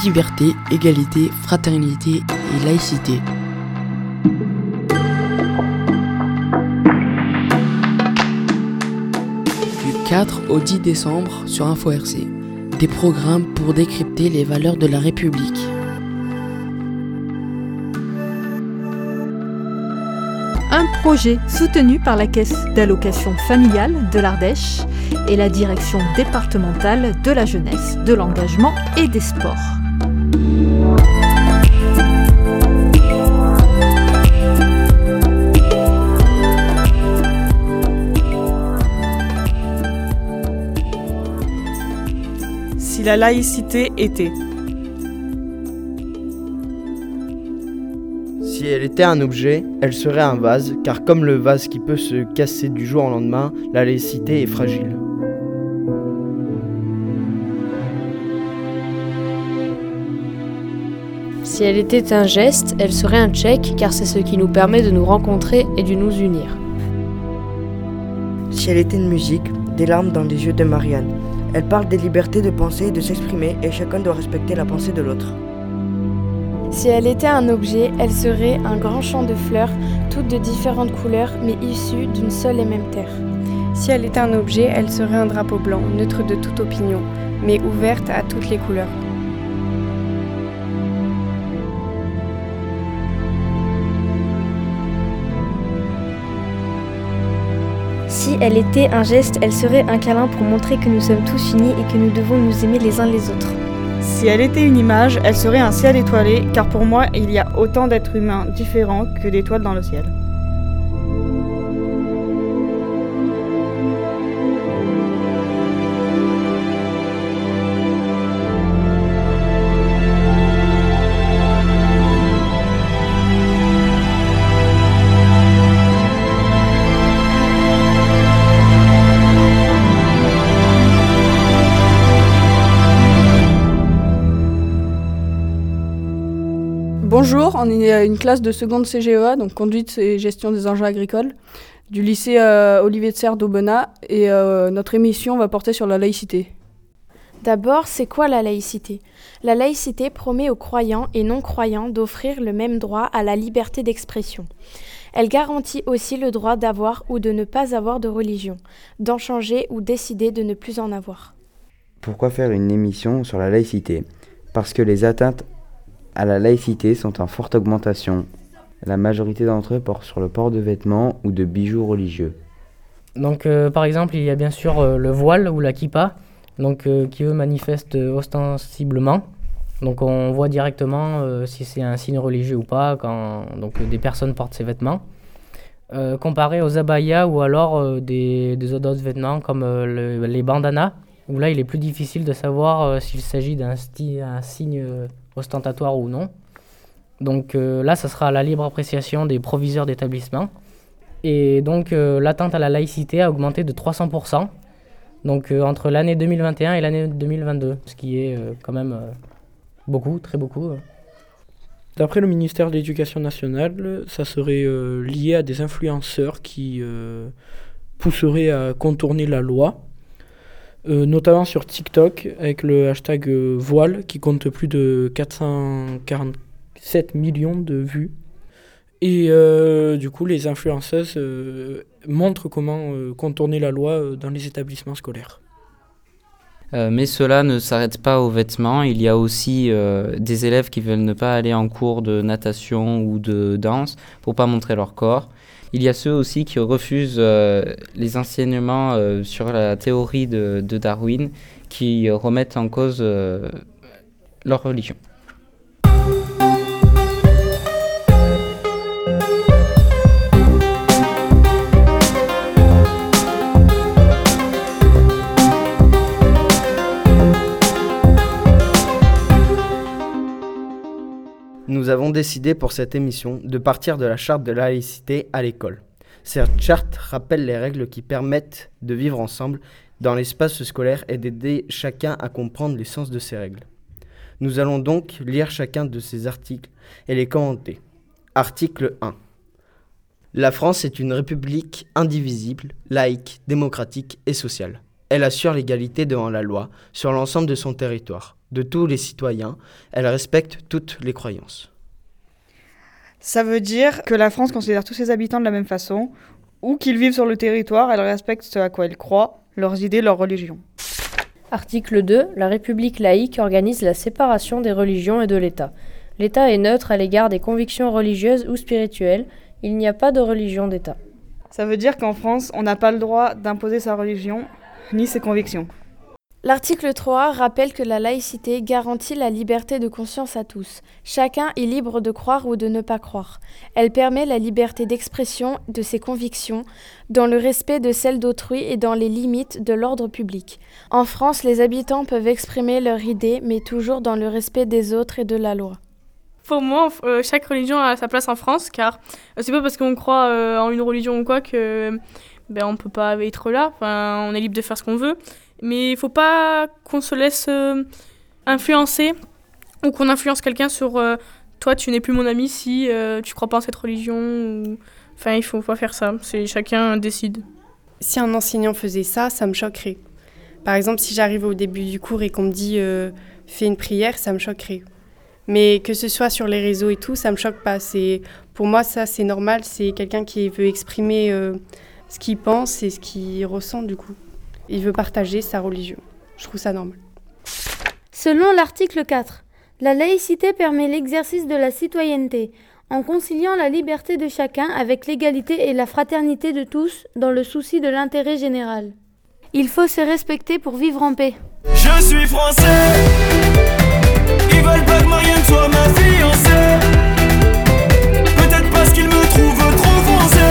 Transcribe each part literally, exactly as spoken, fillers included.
liberté, égalité, fraternité et laïcité. Du quatre au dix décembre sur Info R C, des programmes pour décrypter les valeurs de la République. Un projet soutenu par la Caisse d'allocation familiale de l'Ardèche et la Direction départementale de la jeunesse, de l'engagement et des sports. Si la laïcité était. Si elle était un objet, elle serait un vase, car comme le vase qui peut se casser du jour au lendemain, la laïcité est fragile. Si elle était un geste, elle serait un check, car c'est ce qui nous permet de nous rencontrer et de nous unir. Si elle était une musique, des larmes dans les yeux de Marianne. Elle parle des libertés de penser et de s'exprimer, et chacun doit respecter la pensée de l'autre. Si elle était un objet, elle serait un grand champ de fleurs, toutes de différentes couleurs, mais issues d'une seule et même terre. Si elle était un objet, elle serait un drapeau blanc, neutre de toute opinion, mais ouverte à toutes les couleurs. Si elle était un geste, elle serait un câlin pour montrer que nous sommes tous unis et que nous devons nous aimer les uns les autres. Si elle était une image, elle serait un ciel étoilé, car pour moi, il y a autant d'êtres humains différents que d'étoiles dans le ciel. Bonjour, on est une classe de seconde C G E A, donc conduite et gestion des engins agricoles, du lycée euh, Olivier de Serres d'Aubenas, et euh, notre émission va porter sur la laïcité. D'abord, c'est quoi la laïcité ? La laïcité promet aux croyants et non-croyants d'offrir le même droit à la liberté d'expression. Elle garantit aussi le droit d'avoir ou de ne pas avoir de religion, d'en changer ou décider de ne plus en avoir. Pourquoi faire une émission sur la laïcité ? Parce que les atteintes à la laïcité sont en forte augmentation. La majorité d'entre eux portent sur le port de vêtements ou de bijoux religieux. Donc euh, par exemple, il y a bien sûr euh, le voile ou la kippa, donc, euh, qui eux manifestent ostensiblement. Donc on voit directement euh, si c'est un signe religieux ou pas quand donc, euh, des personnes portent ces vêtements. Euh, comparé aux abayas ou alors euh, des, des autres vêtements comme euh, le, les bandanas, où là il est plus difficile de savoir euh, s'il s'agit d'un sti- un signe euh, ostentatoire ou non. Donc euh, là, ça sera à la libre appréciation des proviseurs d'établissement. Et donc euh, l'atteinte à la laïcité a augmenté de trois cents pour cent donc, euh, entre l'année deux mille vingt et un et l'année deux mille vingt-deux, ce qui est euh, quand même euh, beaucoup, très beaucoup. D'après le ministère de l'Éducation nationale, ça serait euh, lié à des influenceurs qui euh, pousseraient à contourner la loi. Euh, notamment sur TikTok avec le hashtag euh, voile qui compte plus de quatre cent quarante-sept millions de vues. Et euh, du coup, les influenceuses euh, montrent comment euh, contourner la loi euh, dans les établissements scolaires. Euh, mais cela ne s'arrête pas aux vêtements. Il y a aussi euh, des élèves qui veulent ne pas aller en cours de natation ou de danse pour pas montrer leur corps. Il y a ceux aussi qui refusent euh, les enseignements euh, sur la théorie de, de Darwin, qui remettent en cause euh, leur religion. Nous avons décidé pour cette émission de partir de la charte de la laïcité à l'école. Cette charte rappelle les règles qui permettent de vivre ensemble dans l'espace scolaire et d'aider chacun à comprendre le sens de ces règles. Nous allons donc lire chacun de ces articles et les commenter. Article un. La France est une république indivisible, laïque, démocratique et sociale. Elle assure l'égalité devant la loi sur l'ensemble de son territoire. de tous les citoyens. Elle respecte toutes les croyances. Ça veut dire que la France considère tous ses habitants de la même façon, où qu'ils vivent sur le territoire, elle respecte ce à quoi ils croient, leurs idées, leur religion. Article deux. La République laïque organise la séparation des religions et de l'État. L'État est neutre à l'égard des convictions religieuses ou spirituelles. Il n'y a pas de religion d'État. Ça veut dire qu'en France, on n'a pas le droit d'imposer sa religion, ni ses convictions. L'article trois rappelle que la laïcité garantit la liberté de conscience à tous. Chacun est libre de croire ou de ne pas croire. Elle permet la liberté d'expression de ses convictions, dans le respect de celles d'autrui et dans les limites de l'ordre public. En France, les habitants peuvent exprimer leurs idées, mais toujours dans le respect des autres et de la loi. Pour moi, euh, chaque religion a sa place en France, car euh, c'est pas parce qu'on croit euh, en une religion ou quoi que ben, on peut pas être là. Enfin, on est libre de faire ce qu'on veut. Mais il faut pas qu'on se laisse euh, influencer ou qu'on influence quelqu'un sur euh, toi, tu n'es plus mon ami si euh, tu crois pas en cette religion. Ou... Enfin, il faut pas faire ça. C'est chacun décide. Si un enseignant faisait ça, ça me choquerait. Par exemple, si j'arrive au début du cours et qu'on me dit euh, fais une prière, ça me choquerait. Mais que ce soit sur les réseaux et tout, ça me choque pas. C'est, pour moi, ça, c'est normal. C'est quelqu'un qui veut exprimer euh, ce qu'il pense et ce qu'il ressent, du coup. Il veut partager sa religion. Je trouve ça normal. Selon l'article quatre, la laïcité permet l'exercice de la citoyenneté, en conciliant la liberté de chacun avec l'égalité et la fraternité de tous, dans le souci de l'intérêt général. Il faut se respecter pour vivre en paix. Je suis français. Ils veulent pas que Marianne soit ma fiancée. Peut-être parce qu'ils me trouvent trop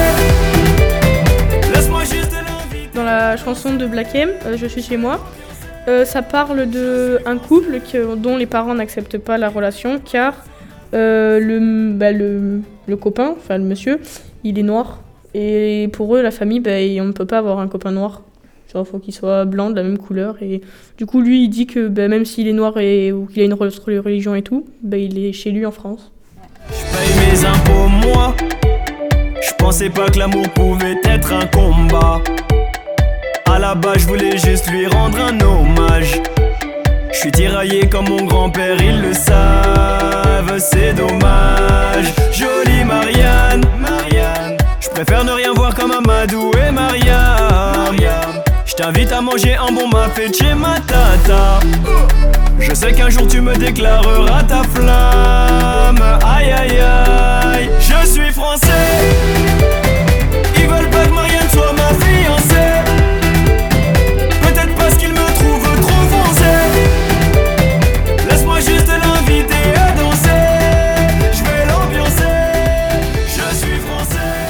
foncé. Laisse-moi juste l'inviter. Dans la chanson de Black M, euh, Je suis chez moi, euh, ça parle d'un couple que, dont les parents n'acceptent pas la relation car euh, le, bah, le, le copain, enfin le monsieur, il est noir. Et pour eux, la famille, bah, on ne peut pas avoir un copain noir. Il faut qu'il soit blanc, de la même couleur. Et du coup, lui, il dit que bah, même s'il est noir et, ou qu'il a une religion et tout, bah, il est chez lui en France. Je paye mes impôts, moi. Je pensais pas que l'amour pouvait être un combat. À la base, je voulais juste lui rendre un hommage. Je suis tiraillé comme mon grand-père, ils le savent, c'est dommage. Jolie Marianne, Marianne. Je préfère ne rien voir comme Amadou et Mariam. Je t'invite à manger un bon mafé chez ma tata. Je sais qu'un jour tu me déclareras ta flamme. Aïe aïe aïe. Je suis français. Ils veulent pas que Marianne soit ma fiancée. Peut-être parce qu'ils me trouvent trop foncé. Laisse-moi juste l'inviter à danser. Je vais l'ambiancer. Je suis français.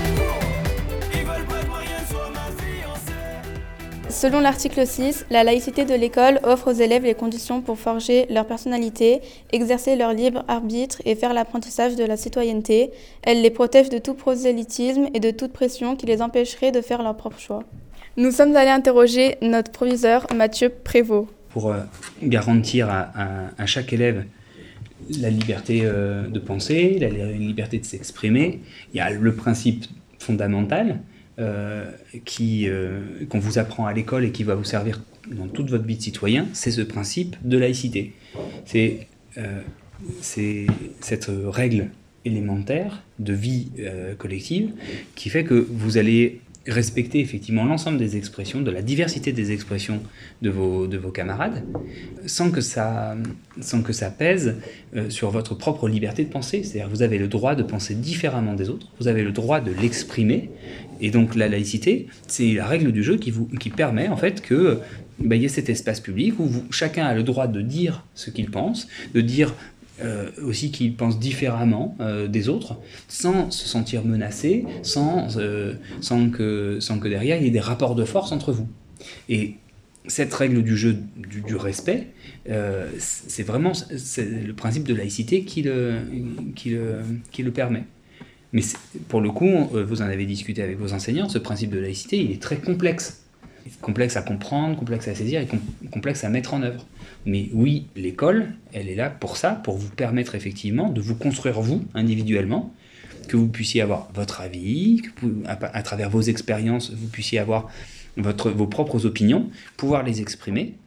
Ils veulent pas que Marianne soit ma fiancée. Selon l'article six, la laïcité de l'école offre aux élèves les conditions pour forger leur personnalité, exercer leur libre arbitre et faire l'apprentissage de la citoyenneté. Elle les protège de tout prosélytisme et de toute pression qui les empêcherait de faire leur propre choix. Nous sommes allés interroger notre proviseur Mathieu Prévost. Pour euh, garantir à, à, à chaque élève la liberté euh, de penser, la, la liberté de s'exprimer, il y a le principe fondamental Euh, qui, euh, qu'on vous apprend à l'école et qui va vous servir dans toute votre vie de citoyen, c'est ce principe de laïcité. C'est, euh, c'est cette règle élémentaire de vie euh, collective qui fait que vous allez respecter effectivement l'ensemble des expressions, de la diversité des expressions de vos, de vos camarades, sans que ça, sans que ça pèse euh, sur votre propre liberté de penser. C'est-à-dire que vous avez le droit de penser différemment des autres, vous avez le droit de l'exprimer, et donc la laïcité, c'est la règle du jeu qui, vous, qui permet en fait que bah, y ait cet espace public où vous, chacun a le droit de dire ce qu'il pense, de dire Euh, aussi qu'ils pensent différemment euh, des autres, sans se sentir menacé, sans, euh, sans, que, sans que derrière il y ait des rapports de force entre vous. Et cette règle du jeu du, du respect, euh, c'est vraiment c'est le principe de laïcité qui le, qui le, qui le permet. Mais pour le coup, vous en avez discuté avec vos enseignants, ce principe de laïcité, il est très complexe. Complexe à comprendre, complexe à saisir et com- complexe à mettre en œuvre. Mais oui, l'école, elle est là pour ça, pour vous permettre effectivement de vous construire vous, individuellement, que vous puissiez avoir votre avis, que vous, à, à travers vos expériences, vous puissiez avoir votre, vos propres opinions, pouvoir les exprimer,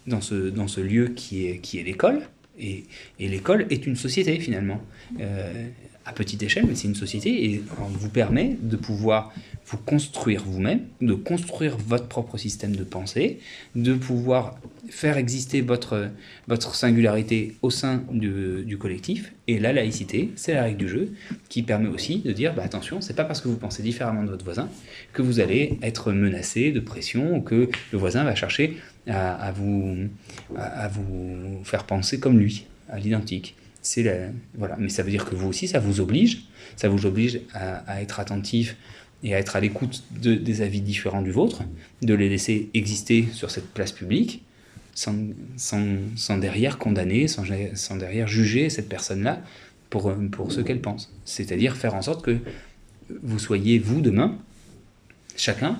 dans ce, dans ce lieu qui est, qui est l'école. Et, et l'école est une société finalement, euh, à petite échelle, mais c'est une société et on vous permet de pouvoir vous construire vous-même, de construire votre propre système de pensée, de pouvoir faire exister votre, votre singularité au sein du, du collectif. Et la laïcité, c'est la règle du jeu qui permet aussi de dire bah, attention, c'est pas parce que vous pensez différemment de votre voisin que vous allez être menacé de pression ou que le voisin va chercher à, à, vous, à, à vous faire penser comme lui, à l'identique. C'est la, voilà. Mais ça veut dire que vous aussi, ça vous oblige, ça vous oblige à, à être attentif et à être à l'écoute de, des avis différents du vôtre, de les laisser exister sur cette place publique, sans, sans, sans derrière condamner, sans, sans derrière juger cette personne-là pour, pour ce qu'elle pense. C'est-à-dire faire en sorte que vous soyez, vous, demain, chacun,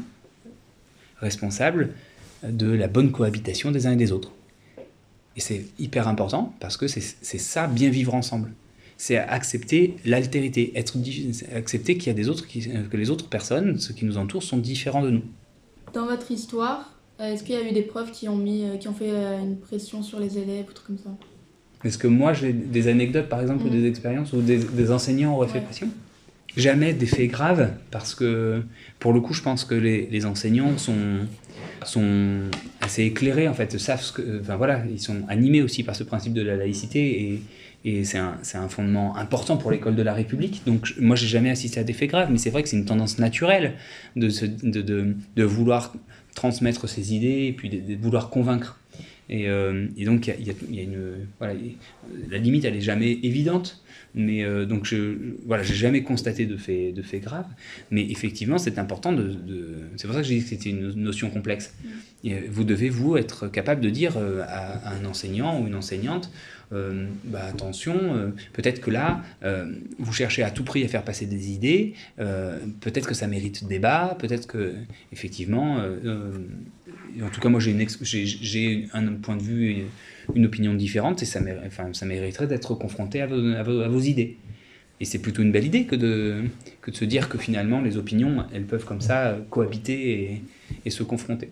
responsable de la bonne cohabitation des uns et des autres. Et c'est hyper important parce que c'est, c'est ça, bien vivre ensemble. C'est accepter l'altérité, être, accepter qu'il y a des autres, qui, que les autres personnes, ceux qui nous entourent, sont différents de nous. Dans votre histoire, est-ce qu'il y a eu des profs qui ont, mis, qui ont fait une pression sur les élèves ou trucs comme ça ? Est-ce que moi j'ai des anecdotes par exemple, mmh. ou des expériences où des, des enseignants auraient ouais. fait pression ? Jamais des faits graves, parce que pour le coup je pense que les, les enseignants sont, sont assez éclairés en fait, savent ce que, enfin voilà, ils sont animés aussi par ce principe de la laïcité et Et c'est un, c'est un fondement important pour l'école de la République. Donc je, moi, j'ai jamais assisté à des faits graves, mais c'est vrai que c'est une tendance naturelle de, se, de, de, de vouloir transmettre ses idées et puis de, de vouloir convaincre. Et, euh, et donc, il y a, y a une, voilà, la limite, elle est jamais évidente. Mais euh, donc, je, voilà, j'ai jamais constaté de faits, de faits graves. Mais effectivement, c'est important de, de. C'est pour ça que j'ai dit que c'était une notion complexe. Et vous devez, vous, être capable de dire euh, à, à un enseignant ou une enseignante. Euh, bah attention, euh, peut-être que là, euh, vous cherchez à tout prix à faire passer des idées, euh, peut-être que ça mérite débat, peut-être que, effectivement, euh, euh, en tout cas, moi j'ai, une ex- j'ai, j'ai un point de vue, et une opinion différente, et ça, mér- enfin, ça mériterait d'être confronté à vos, à, vos, à vos idées. Et c'est plutôt une belle idée que de, que de se dire que finalement, les opinions, elles peuvent comme ça cohabiter et, et se confronter.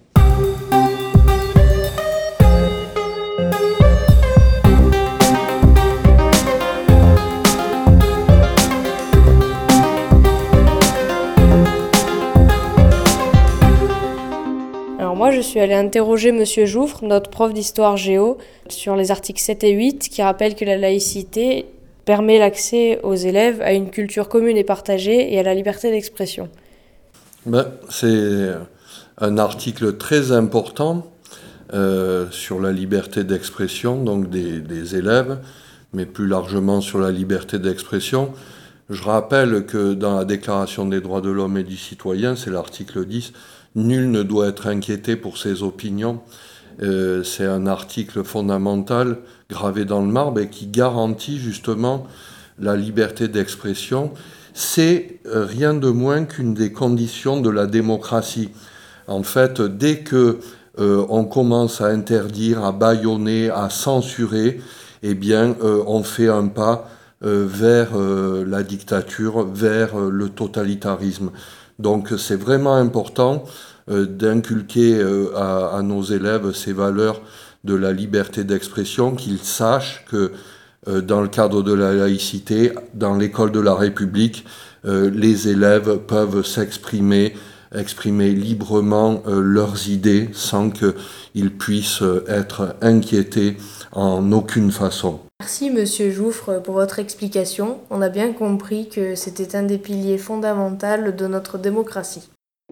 Moi, je suis allée interroger Monsieur Jouffre, notre prof d'histoire géo, sur les articles sept et huit qui rappellent que la laïcité permet l'accès aux élèves à une culture commune et partagée et à la liberté d'expression. Ben, c'est un article très important euh, sur la liberté d'expression donc des, des élèves, mais plus largement sur la liberté d'expression. Je rappelle que dans la Déclaration des droits de l'homme et du citoyen, c'est l'article dix, nul ne doit être inquiété pour ses opinions. Euh, c'est un article fondamental gravé dans le marbre et qui garantit justement la liberté d'expression. C'est euh, rien de moins qu'une des conditions de la démocratie. En fait, dès que euh, on commence à interdire, à bâillonner, à censurer, eh bien, euh, on fait un pas euh, vers euh, la dictature, vers euh, le totalitarisme. Donc c'est vraiment important euh, d'inculquer euh, à, à nos élèves ces valeurs de la liberté d'expression, qu'ils sachent que euh, dans le cadre de la laïcité, dans l'école de la République, euh, les élèves peuvent s'exprimer, exprimer librement euh, leurs idées sans qu'ils puissent être inquiétés en aucune façon. Merci Monsieur Jouffre pour votre explication. On a bien compris que c'était un des piliers fondamentaux de notre démocratie.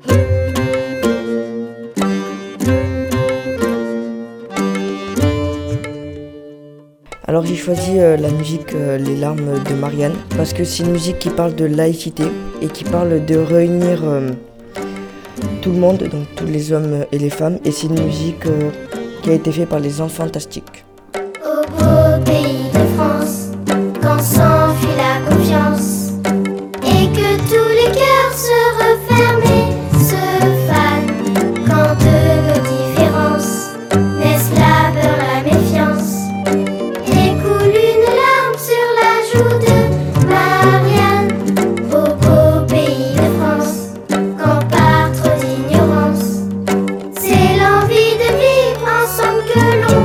Alors j'ai choisi euh, la musique euh, Les larmes de Marianne parce que c'est une musique qui parle de laïcité et qui parle de réunir euh, tout le monde, donc tous les hommes et les femmes, et c'est une musique euh, qui a été faite par les Enfants Fantastiques. Au beau pays de France, quand s'enfuit la confiance et que tous les cœurs se referment et se fanent, quand de nos différences naissent la peur, la méfiance, et coule une larme sur la joue de Marianne. Au beau pays de France, quand par trop d'ignorance, c'est l'envie de vivre ensemble que l'on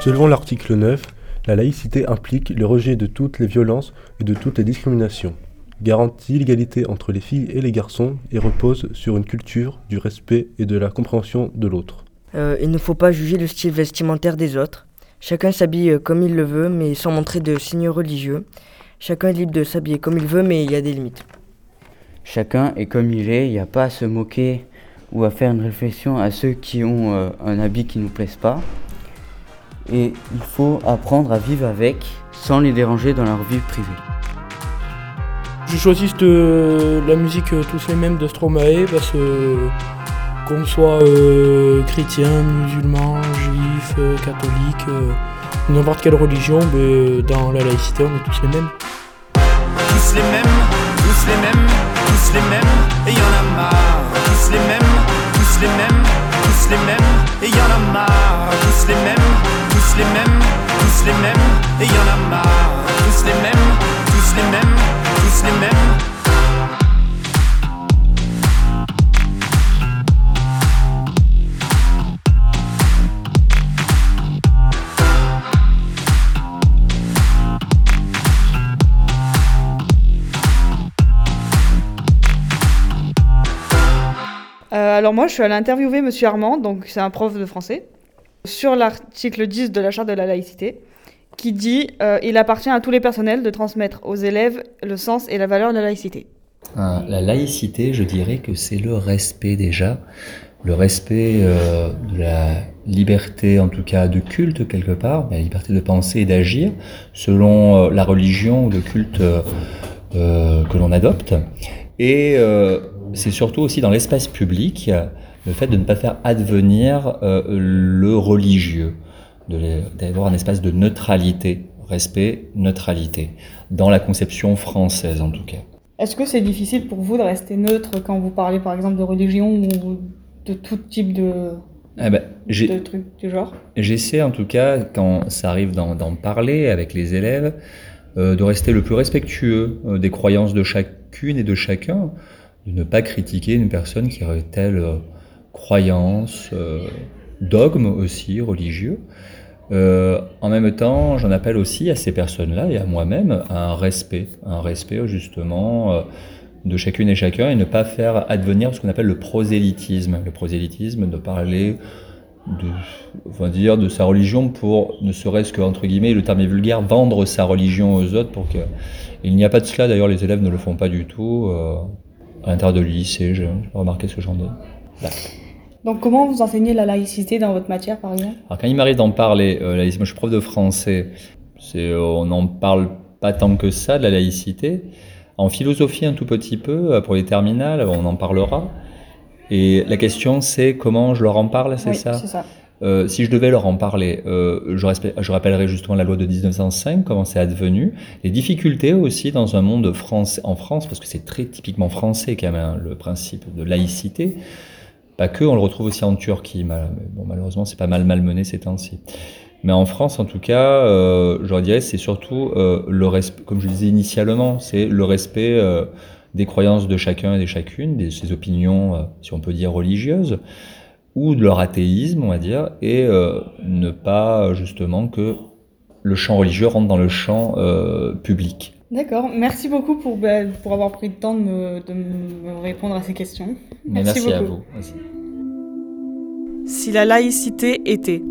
Selon l'article neuf, la laïcité implique le rejet de toutes les violences et de toutes les discriminations, garantit l'égalité entre les filles et les garçons et repose sur une culture du respect et de la compréhension de l'autre. Euh, il ne faut pas juger le style vestimentaire des autres. Chacun s'habille comme il le veut, mais sans montrer de signes religieux. Chacun est libre de s'habiller comme il veut, mais il y a des limites. Chacun est comme il est, il n'y a pas à se moquer ou à faire une réflexion à ceux qui ont euh, un habit qui ne nous plaise pas. Et il faut apprendre à vivre avec, sans les déranger dans leur vie privée. J'ai choisi de, la musique euh, Tous les mêmes de Stromae parce que euh, qu'on soit euh, chrétien, musulman, juif, euh, catholique, euh, n'importe quelle religion, mais dans la laïcité on est tous les mêmes. Tous les mêmes, tous les mêmes, tous les mêmes, et y en a marre. Tous les mêmes, tous les mêmes, tous les mêmes, et y en a marre. Tous les mêmes, tous les mêmes, tous les mêmes, et y en a marre. Tous les mêmes, tous les mêmes, tous les mêmes. Euh, alors moi, je suis allée interviewer Monsieur Armand, donc c'est un prof de français, sur l'article dix de la Charte de la laïcité, qui dit euh, « Il appartient à tous les personnels de transmettre aux élèves le sens et la valeur de la laïcité ». La laïcité, je dirais que c'est le respect déjà, le respect euh, de la liberté, en tout cas de culte quelque part, la liberté de penser et d'agir selon euh, la religion ou le culte euh, euh, que l'on adopte. Et euh, c'est surtout aussi dans l'espace public le fait de ne pas faire advenir euh, le religieux, d'avoir un espace de neutralité, respect, neutralité, dans la conception française en tout cas. Est-ce que c'est difficile pour vous de rester neutre quand vous parlez par exemple de religion ou de tout type de, ah ben, de trucs du genre? J'essaie en tout cas, quand ça arrive d'en, d'en parler avec les élèves, euh, de rester le plus respectueux euh, des croyances de chacune et de chacun, de ne pas critiquer une personne qui aurait telle euh, croyance, euh, dogme aussi religieux. Euh, en même temps, j'en appelle aussi à ces personnes-là et à moi-même à un respect, un respect justement euh, de chacune et chacun et ne pas faire advenir ce qu'on appelle le prosélytisme. Le prosélytisme de parler de, on va dire, de sa religion pour, ne serait-ce que, entre guillemets, le terme est vulgaire, vendre sa religion aux autres pour que... Il n'y a pas de cela, d'ailleurs les élèves ne le font pas du tout. Euh, à l'intérieur de lycée, j'ai remarqué ce genre de... Là. Donc comment vous enseignez la laïcité dans votre matière par exemple? Alors quand il m'arrive d'en parler, euh, moi je suis prof de français, c'est, euh, on n'en parle pas tant que ça de la laïcité. En philosophie un tout petit peu, pour les terminales, on en parlera. Et la question c'est comment je leur en parle, c'est oui, ça, c'est ça. Euh, si je devais leur en parler, euh, je, respect, je rappellerai justement la loi de dix-neuf cent cinq, comment c'est advenu, les difficultés aussi dans un monde français, en France, parce que c'est très typiquement français quand même, hein, le principe de laïcité. Pas que, on le retrouve aussi en Turquie, mal, mais bon, malheureusement c'est pas mal malmené ces temps-ci. Mais en France en tout cas, euh, je dirais c'est surtout euh, le respect, comme je le disais initialement, c'est le respect euh, des croyances de chacun et de chacune, de ses opinions, euh, si on peut dire religieuses, ou de leur athéisme, on va dire, et euh, ne pas justement que le champ religieux rentre dans le champ euh, public. D'accord, merci beaucoup pour, bah, pour avoir pris le temps de me, de me répondre à ces questions. Mais merci, merci à vous. Merci. Si la laïcité était.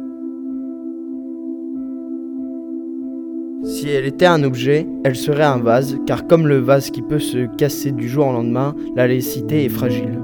Si elle était un objet, elle serait un vase, car comme le vase qui peut se casser du jour au lendemain, la laïcité est fragile.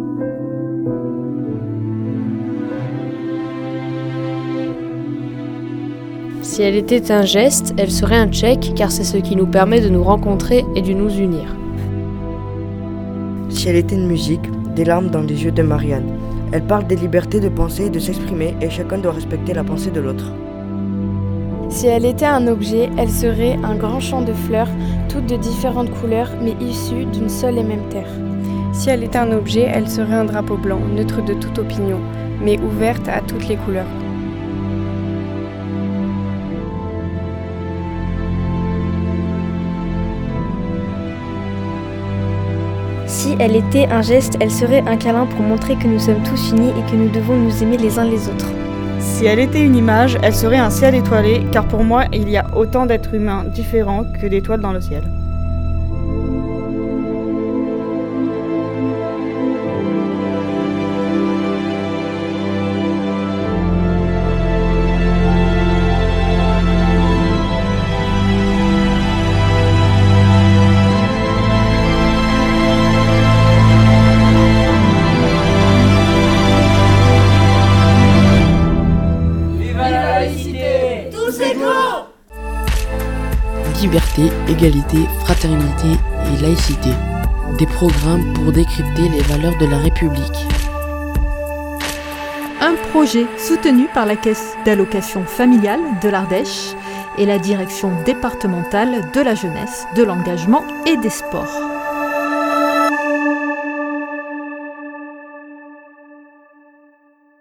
Si elle était un geste, elle serait un check, car c'est ce qui nous permet de nous rencontrer et de nous unir. Si elle était une musique, des larmes dans les yeux de Marianne. Elle parle des libertés de penser et de s'exprimer, et chacun doit respecter la pensée de l'autre. Si elle était un objet, elle serait un grand champ de fleurs, toutes de différentes couleurs, mais issues d'une seule et même terre. Si elle était un objet, elle serait un drapeau blanc, neutre de toute opinion, mais ouverte à toutes les couleurs. Si elle était un geste, elle serait un câlin pour montrer que nous sommes tous unis et que nous devons nous aimer les uns les autres. Si Si elle était une image, elle serait un ciel étoilé, car pour moi, il y a autant d'êtres humains différents que d'étoiles dans le ciel. Liberté, égalité, fraternité et laïcité. Des programmes pour décrypter les valeurs de la République. Un projet soutenu par la Caisse d'allocation familiale de l'Ardèche et la Direction départementale de la jeunesse, de l'engagement et des sports.